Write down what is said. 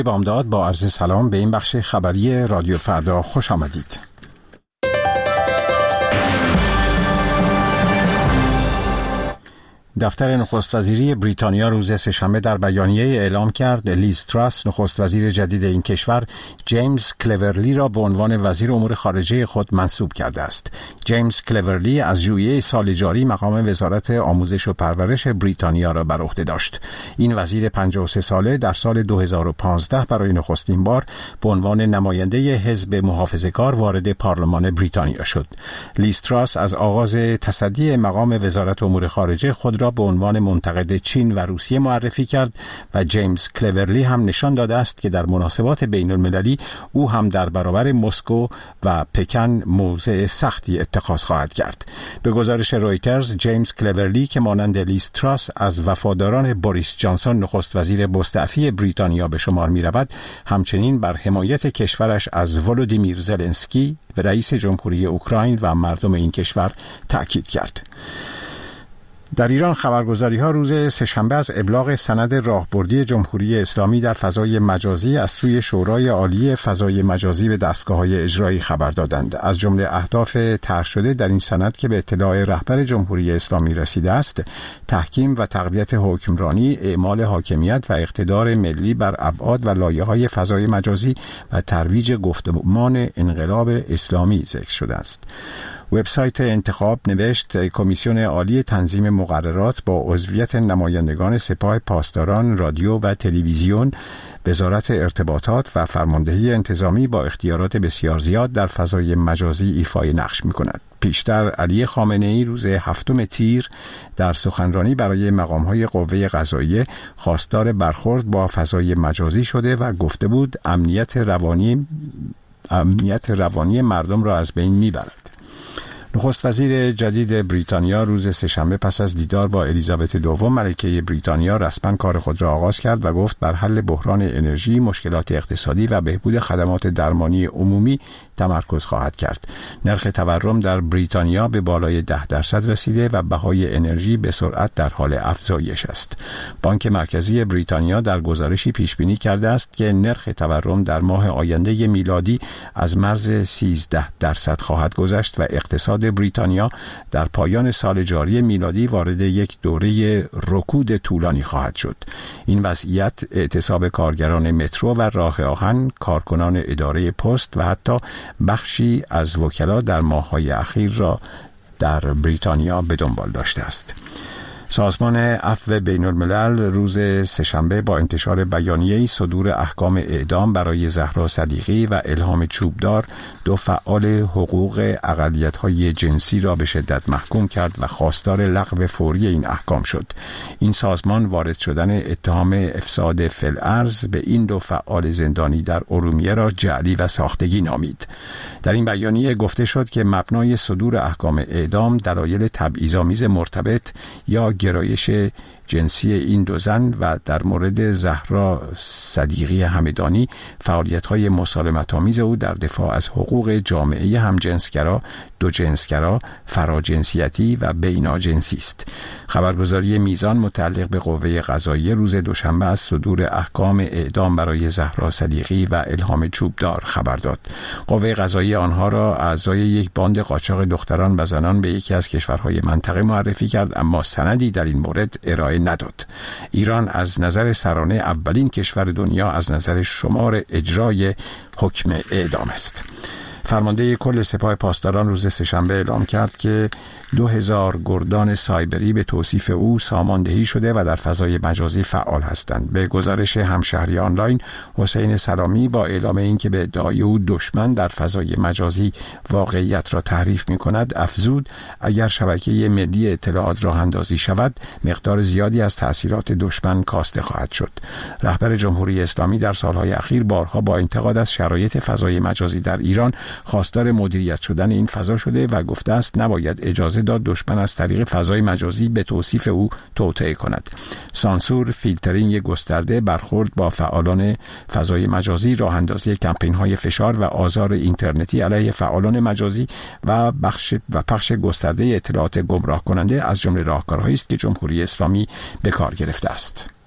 بامداد با عرض سلام به این بخش خبری رادیو فردا خوش آمدید. دفتر نخست وزیری بریتانیا روز سه‌شنبه در بیانیه اعلام کرد لیز تراس نخست وزیر جدید این کشور جیمز کلورلی را به عنوان وزیر امور خارجه خود منصوب کرده است. جیمز کلورلی از ژوئیه سال جاری مقام وزارت آموزش و پرورش بریتانیا را بر عهده داشت. این وزیر 53 ساله در سال 2015 برای نخستین بار به عنوان نماینده حزب محافظه‌کار وارد پارلمان بریتانیا شد. لیز تراس از آغاز تصدی مقام وزارت امور خارجه خود را به عنوان منتقد چین و روسیه معرفی کرد و جیمز کلورلی هم نشان داده است که در مناسبات بین المللی او هم در برابر مسکو و پکن موضع سختی اتخاذ خواهد کرد. به گزارش رویترز، جیمز کلورلی که مانند لیز تراس از وفاداران بوریس جانسون نخست وزیر مستعفی بریتانیا به شمار می رود، همچنین بر حمایت کشورش از ولودیمیر زلنسکی و رئیس جمهوری اوکراین و مردم این کشور تأکید کرد. در ایران خبرگزاری‌ها روز سه‌شنبه از ابلاغ سند راهبردی جمهوری اسلامی در فضای مجازی از سوی شورای عالی فضای مجازی به دستگاه‌های اجرایی خبر دادند. از جمله اهداف طرح شده در این سند که به اطلاع رهبر جمهوری اسلامی رسیده است، تحکیم و تقویت حکمرانی، اعمال حاکمیت و اقتدار ملی بر ابعاد و لایه‌های فضای مجازی و ترویج گفتمان انقلاب اسلامی ذکر شده است. وبسایت انتخاب نوشت کمیسیون عالی تنظیم مقررات با عضویت نمایندگان سپاه پاسداران رادیو و تلویزیون، وزارت ارتباطات و فرماندهی انتظامی با اختیارات بسیار زیاد در فضای مجازی ایفای نقش می‌کند. پیشتر علی خامنه‌ای روز 7 تیر در سخنرانی برای مقام‌های قوه قضاییه خواستار برخورد با فضای مجازی شده و گفته بود امنیت روانی مردم را از بین می‌برد. نخست وزیر جدید بریتانیا روز سه‌شنبه پس از دیدار با الیزابت دوم ملکه بریتانیا رسما کار خود را آغاز کرد و گفت بر حل بحران انرژی، مشکلات اقتصادی و بهبود خدمات درمانی عمومی تمرکز خواهد کرد. نرخ تورم در بریتانیا به بالای 10% رسیده و بهای انرژی به سرعت در حال افزایش است. بانک مرکزی بریتانیا در گزارشی پیش بینی کرده است که نرخ تورم در ماه آینده میلادی از مرز 13% خواهد گذشت و اقتصاد بریتانیا در پایان سال جاری میلادی وارد یک دوره رکود طولانی خواهد شد. این وضعیت اعتصاب کارگران مترو و راه آهن، کارکنان اداره پست و حتی بخشی از وکلا در ماه‌های اخیر را در بریتانیا به دنبال داشته است. سازمان عفو بین الملل روز سه‌شنبه با انتشار بیانیه‌ای صدور احکام اعدام برای زهرا صدیقی و الهام چوبدار، دو فعال حقوق اقلیت‌های جنسی را به شدت محکوم کرد و خواستار لغو فوری این احکام شد. این سازمان وارد شدن اتهام افساد فی‌الارض به این دو فعال زندانی در ارومیه را جعلی و ساختگی نامید. در این بیانیه گفته شد که مبنای صدور احکام اعدام دلایل تبعیض‌آمیز مرتبط یا گرایش جنسی این دو زن و در مورد زهرا صدیقی همدانی فعالیت‌های مسالمت‌آمیز او در دفاع از حقوق جامعه همجنسگرا، دو جنسگرا، فراجنسیتی و بیناجنسی است. خبرگزاری میزان متعلق به قوه قضاییه روز دوشنبه از صدور احکام اعدام برای زهرا صدیقی و الهام چوبدار خبر داد. قوه قضاییه آنها را اعضای یک باند قاچاق دختران و زنان به یکی از کشورهای منطقه معرفی کرد، اما سندی در این مورد ارائه نداد. ایران از نظر سرانه اولین کشور دنیا از نظر شمار اجرای حکم اعدام است. فرمانده کل سپاه پاسداران روز سه‌شنبه اعلام کرد که 2000 گردان سایبری به توصیف او ساماندهی شده و در فضای مجازی فعال هستند. به گزارش همشهری آنلاین، حسین سلامی با اعلام اینکه به ادعای او دشمن در فضای مجازی واقعیت را تحریف می‌کند، افزود اگر شبکه ملی اطلاعات راه اندازی شود، مقدار زیادی از تأثیرات دشمن کاسته خواهد شد. رهبر جمهوری اسلامی در سالهای اخیر بارها با انتقاد از شرایط فضای مجازی در ایران خواستار مدیریت شدن این فضا شده و گفته است نباید اجازه داد دشمن از طریق فضای مجازی به توصیف او توطئه کند. سانسور، فیلترینگ گسترده، برخورد با فعالان فضای مجازی، راه اندازی کمپین‌های فشار و آزار اینترنتی علیه فعالان مجازی و پخش گسترده اطلاعات گمراه کننده از جمله راهکارهایی است که جمهوری اسلامی به کار گرفته است.